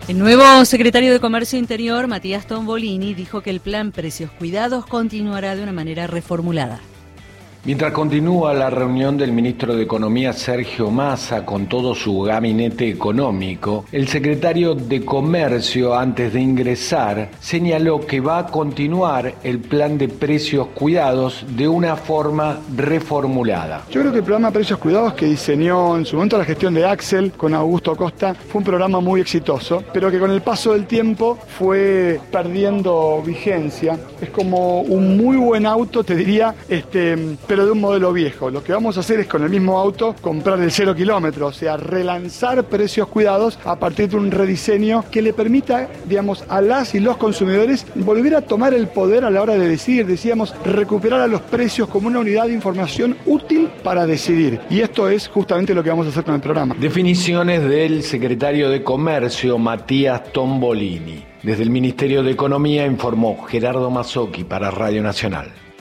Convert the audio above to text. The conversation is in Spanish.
El nuevo secretario de Comercio Interior, Matías Tombolini, dijo que el plan Precios Cuidados continuará de una manera reformulada. Mientras continúa la reunión del ministro de Economía Sergio Massa con todo su gabinete económico, el secretario de Comercio, antes de ingresar, señaló que va a continuar el plan de precios cuidados de una forma reformulada. Yo creo que el programa Precios Cuidados que diseñó en su momento la gestión de Axel con Augusto Costa fue un programa muy exitoso, pero que con el paso del tiempo fue perdiendo vigencia. Es como un muy buen auto, te diría, pero de un modelo viejo. Lo que vamos a hacer es con el mismo auto comprar el 0 kilómetro, o sea, relanzar Precios Cuidados a partir de un rediseño que le permita, digamos, a las y los consumidores volver a tomar el poder a la hora de decidir. Decíamos, recuperar a los precios como una unidad de información útil para decidir. Y esto es justamente lo que vamos a hacer con el programa. Definiciones del secretario de Comercio, Matías Tombolini. Desde el Ministerio de Economía informó Gerardo Mazzocchi para Radio Nacional.